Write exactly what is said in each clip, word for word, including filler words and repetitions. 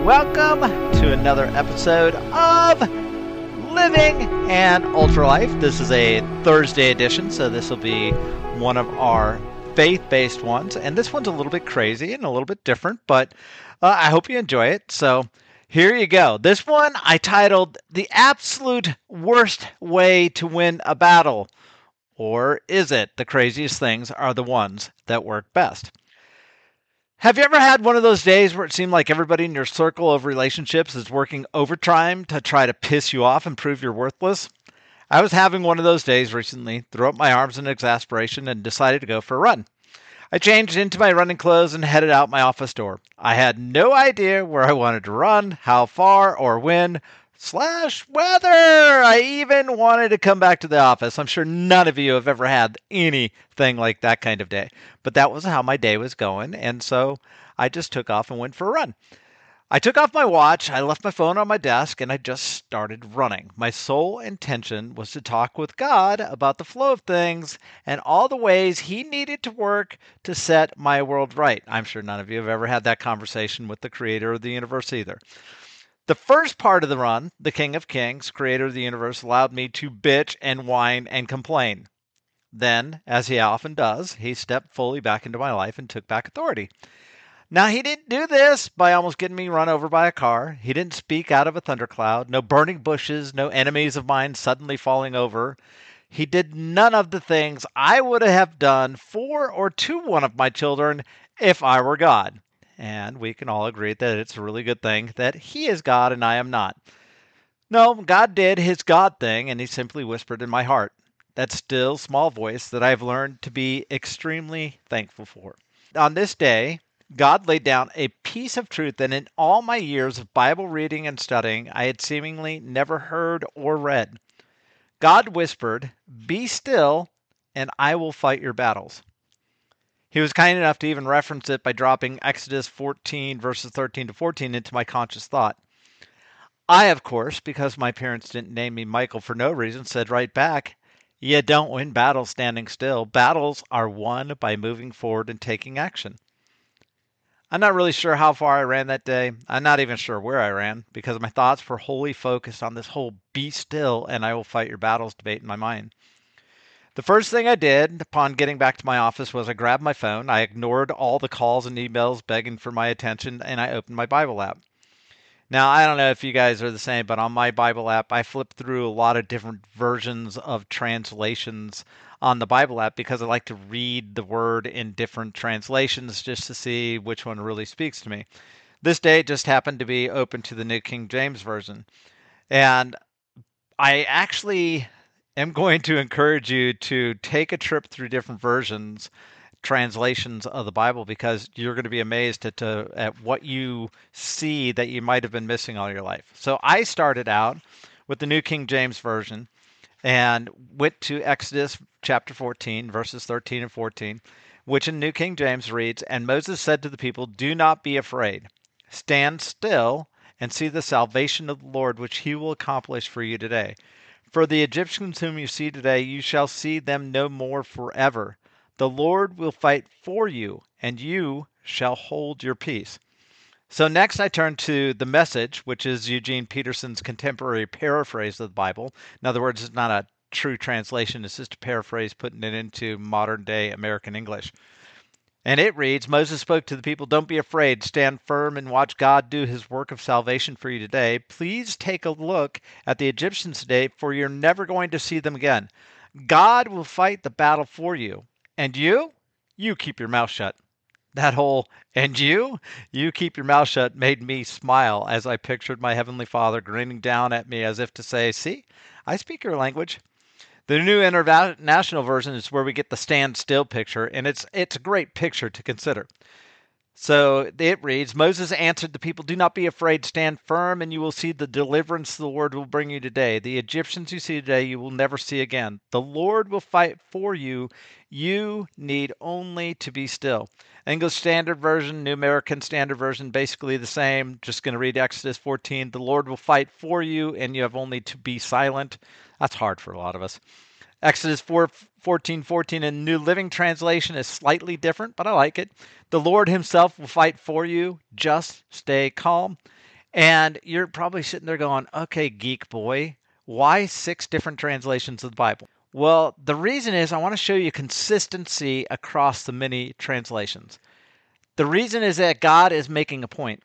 Welcome to another episode of Living an Ultra Life. This is a Thursday edition, so this will be one of our faith-based ones. And this one's a little bit crazy and a little bit different, but uh, I hope you enjoy it. So here you go. This one I titled The Absolute Worst Way to Win a Battle. Or is it the craziest things are the ones that work best? Have you ever had one of those days where it seemed like everybody in your circle of relationships is working overtime to try to piss you off and prove you're worthless? I was having one of those days recently, threw up my arms in exasperation, and decided to go for a run. I changed into my running clothes and headed out my office door. I had no idea where I wanted to run, how far, or when, slash whether I even wanted to come back to the office. I'm sure none of you have ever had anything like that kind of day. But that was how my day was going, and so I just took off and went for a run. I took off my watch, I left my phone on my desk, and I just started running. My sole intention was to talk with God about the flow of things and all the ways He needed to work to set my world right. I'm sure none of you have ever had that conversation with the Creator of the universe either. The first part of the run, the King of Kings, Creator of the universe, allowed me to bitch and whine and complain. Then, as He often does, He stepped fully back into my life and took back authority. Now, He didn't do this by almost getting me run over by a car. He didn't speak out of a thundercloud. No burning bushes, no enemies of mine suddenly falling over. He did none of the things I would have done for or to one of my children if I were God. And we can all agree that it's a really good thing that He is God and I am not. No, God did His God thing, and He simply whispered in my heart. That still small voice that I've learned to be extremely thankful for. On this day, God laid down a piece of truth that in all my years of Bible reading and studying, I had seemingly never heard or read. God whispered, "Be still, and I will fight your battles." He was kind enough to even reference it by dropping Exodus fourteen, verses thirteen to fourteen into my conscious thought. I, of course, because my parents didn't name me Michael for no reason, said right back, "You don't win battles standing still. Battles are won by moving forward and taking action." I'm not really sure how far I ran that day. I'm not even sure where I ran, because my thoughts were wholly focused on this whole "be still and I will fight your battles" debate in my mind. The first thing I did upon getting back to my office was I grabbed my phone, I ignored all the calls and emails begging for my attention, and I opened my Bible app. Now, I don't know if you guys are the same, but on my Bible app, I flip through a lot of different versions of translations on the Bible app because I like to read the word in different translations just to see which one really speaks to me. This day it just happened to be open to the New King James Version. And I actually am going to encourage you to take a trip through different versions, translations of the Bible, because you're going to be amazed at, uh, at what you see that you might have been missing all your life. So I started out with the New King James Version and went to Exodus chapter fourteen, verses thirteen and fourteen, which in New King James reads, "And Moses said to the people, 'Do not be afraid. Stand still and see the salvation of the Lord, which He will accomplish for you today. For the Egyptians whom you see today, you shall see them no more forever. The Lord will fight for you, and you shall hold your peace.'" So next I turn to the Message, which is Eugene Peterson's contemporary paraphrase of the Bible. In other words, it's not a true translation, it's just a paraphrase putting it into modern day American English. And it reads, "Moses spoke to the people, 'Don't be afraid. Stand firm and watch God do His work of salvation for you today. Please take a look at the Egyptians today, for you're never going to see them again. God will fight the battle for you. And you? You keep your mouth shut." That whole "and you? You keep your mouth shut" made me smile as I pictured my Heavenly Father grinning down at me as if to say, "See, I speak your language." The New International Version is where we get the stand still picture, and it's it's a great picture to consider. So it reads, "Moses answered the people, 'Do not be afraid. Stand firm, and you will see the deliverance the Lord will bring you today. The Egyptians you see today, you will never see again. The Lord will fight for you. You need only to be still.'" English Standard Version, New American Standard Version, basically the same. Just going to read Exodus fourteen. "The Lord will fight for you, and you have only to be silent." That's hard for a lot of us. Exodus four, fourteen, fourteen in New Living Translation is slightly different, but I like it. "The Lord Himself will fight for you. Just stay calm." And you're probably sitting there going, okay, geek boy, why six different translations of the Bible? Well, the reason is I want to show you consistency across the many translations. The reason is that God is making a point.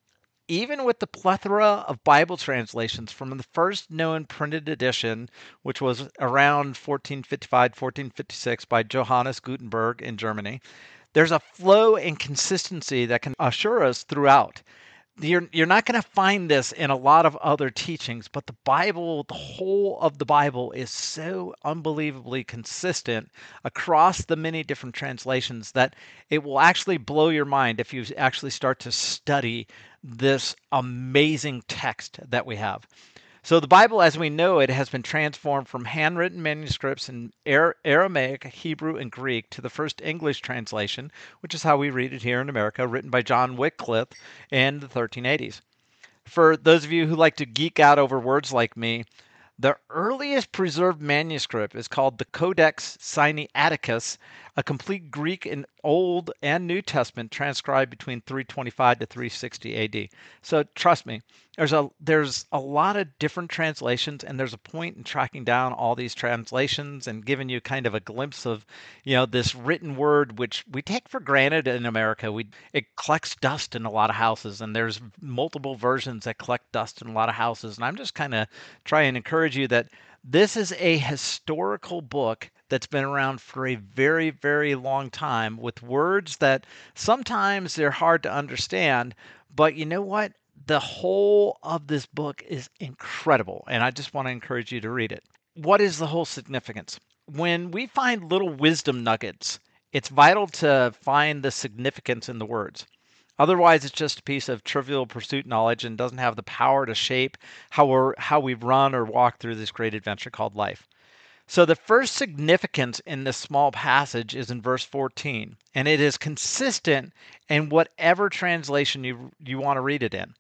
Even with the plethora of Bible translations from the first known printed edition, which was around fourteen fifty-five, fourteen fifty-six by Johannes Gutenberg in Germany, there's a flow and consistency that can assure us throughout. You're, you're not going to find this in a lot of other teachings, but the Bible, the whole of the Bible, is so unbelievably consistent across the many different translations that it will actually blow your mind if you actually start to study this amazing text that we have. So the Bible, as we know it, has been transformed from handwritten manuscripts in Aramaic, Hebrew, and Greek to the first English translation, which is how we read it here in America, written by John Wycliffe in the thirteen eighties. For those of you who like to geek out over words like me, the earliest preserved manuscript is called the Codex Sinaiticus, a complete Greek and Old and New Testament transcribed between three twenty-five to three sixty A D. So trust me, there's a there's a lot of different translations, and there's a point in tracking down all these translations and giving you kind of a glimpse of, you know, this written word which we take for granted in America. We it collects dust in a lot of houses, and there's multiple versions that collect dust in a lot of houses. And I'm just kind of trying to encourage you that this is a historical book that's been around for a very, very long time with words that sometimes they're hard to understand. But you know what? The whole of this book is incredible, and I just want to encourage you to read it. What is the whole significance? When we find little wisdom nuggets, it's vital to find the significance in the words. Otherwise, it's just a piece of trivial pursuit knowledge and doesn't have the power to shape how we're how we run or walk through this great adventure called life. So the first significance in this small passage is in verse fourteen, and it is consistent in whatever translation you you want to read it in.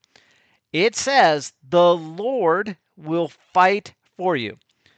It says, "The Lord will fight for you."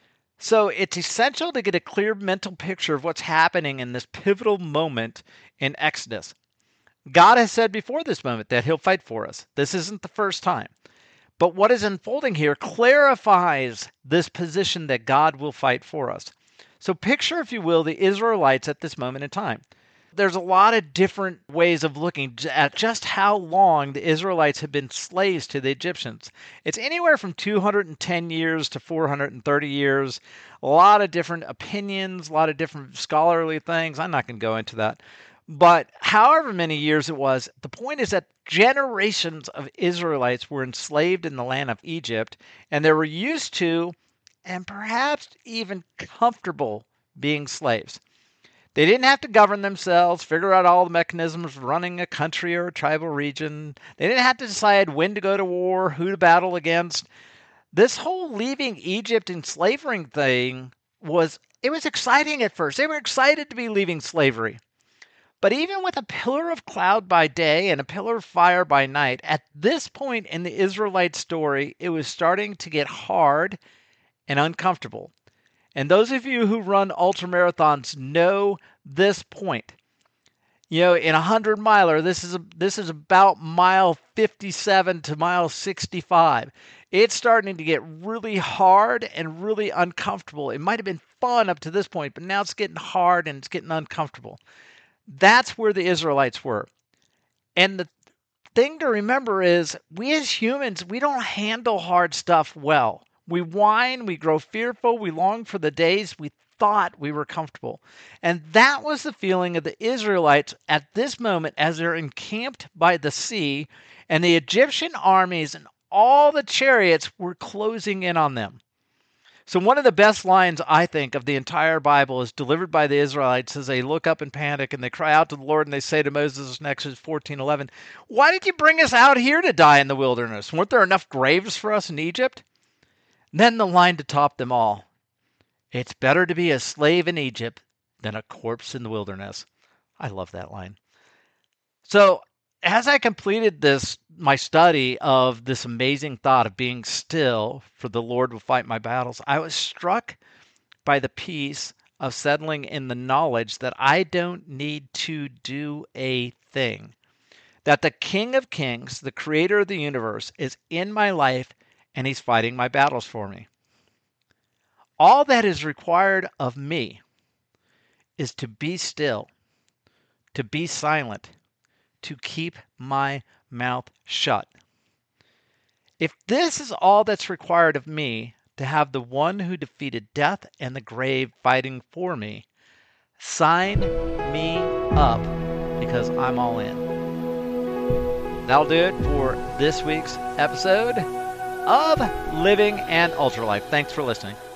So it's essential to get a clear mental picture of what's happening in this pivotal moment in Exodus. God has said before this moment that he'll fight for us. This isn't the first time. But what is unfolding here clarifies this position that God will fight for us. So picture, if you will, the Israelites at this moment in time. There's a lot of different ways of looking at just how long the Israelites have been slaves to the Egyptians. It's anywhere from two hundred ten years to four hundred thirty years. A lot of different opinions, a lot of different scholarly things. I'm not going to go into that. But however many years it was, the point is that generations of Israelites were enslaved in the land of Egypt, and they were used to, and perhaps even comfortable, being slaves. They didn't have to govern themselves, figure out all the mechanisms of running a country or a tribal region. They didn't have to decide when to go to war, who to battle against. This whole leaving Egypt and slavery thing was, it was exciting at first. They were excited to be leaving slavery. But even with a pillar of cloud by day and a pillar of fire by night, at this point in the Israelite story, it was starting to get hard and uncomfortable. And those of you who run ultramarathons know this point. You know, in a hundred miler, this is a, this is about mile fifty-seven to mile sixty-five. It's starting to get really hard and really uncomfortable. It might have been fun up to this point, but now it's getting hard and it's getting uncomfortable. That's where the Israelites were. And the thing to remember is we as humans, we don't handle hard stuff well. We whine, we grow fearful, we long for the days we thought we were comfortable. And that was the feeling of the Israelites at this moment as they're encamped by the sea, and the Egyptian armies and all the chariots were closing in on them. So one of the best lines, I think, of the entire Bible is delivered by the Israelites as they look up in panic and they cry out to the Lord and they say to Moses in Exodus fourteen eleven, "Why did you bring us out here to die in the wilderness? Weren't there enough graves for us in Egypt?" And then the line to top them all, "It's better to be a slave in Egypt than a corpse in the wilderness." I love that line. So as I completed this, my study of this amazing thought of being still, for the Lord will fight my battles, I was struck by the peace of settling in the knowledge that I don't need to do a thing. that the King of Kings, the creator of the universe, is in my life and he's fighting my battles for me. All that is required of me is to be still, to be silent, to keep my mouth shut. If this is all that's required of me to have the one who defeated death and the grave fighting for me, sign me up because I'm all in. That'll do it for this week's episode of Living an Ultralife. Thanks for listening.